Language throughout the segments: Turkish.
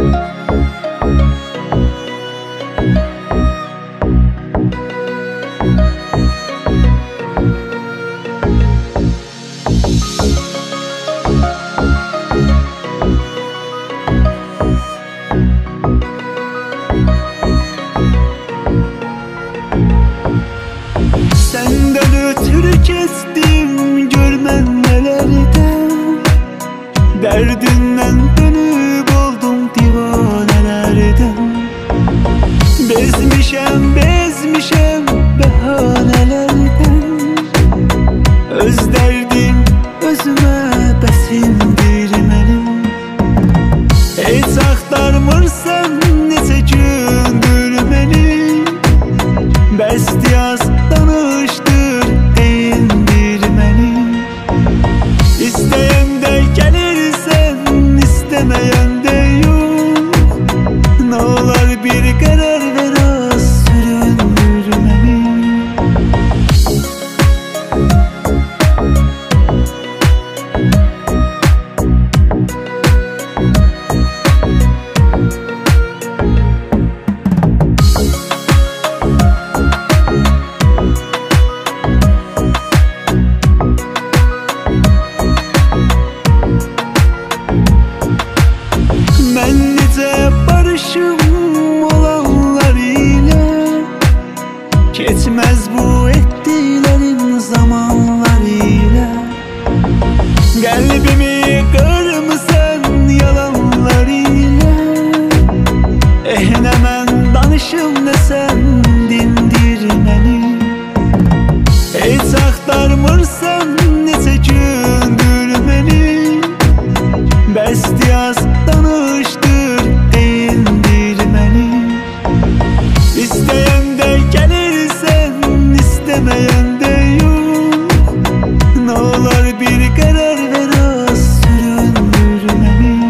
Senden ötürü kestim görmem nelerden, derdinden dönüp oldum divanelerden. Bezmişem behanelerden, öz derdim özüme besindirmenim. Hiç aktarmırsan nece gündür beni, bestiyaz danıştır deyindirmenim. İsteyen de gelirsen, istemeyen de yok. Ne olar bir karar ver, az süründürmenim. Ben nice barışım olanlar ile, geçmez bu ettilerin zamanlar ile. Kalbimi kırmışsan yalanlar ile, hemen danışım desen dindirmeni. Hiç aktarmırsan nece gündür beni, bestiyaz danıştır deyindirmeni. İsteyen de gelirsen, istemeyen de yok. Ne olar bir karar ver, az süründürmeni.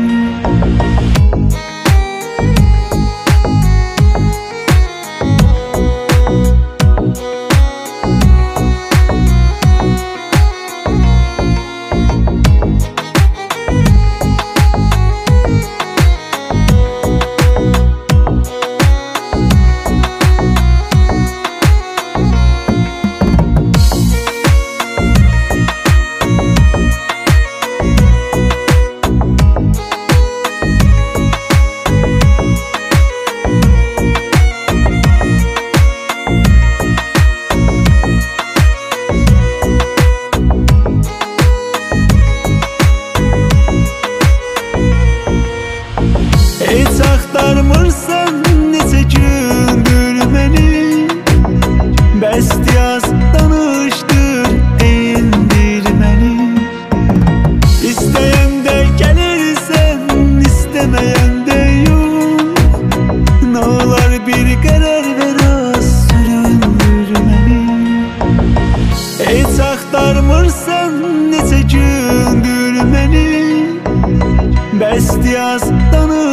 Hiç aktarmırsan nece gündür beni, bestiyaz danıştır deyindirmeni. İsteyen de gelirsen, istemeyen de yok. Ne olar bir karar ver, az süründürmeni. Hiç aktarmırsan nece gündür beni, bestiyaz danıştır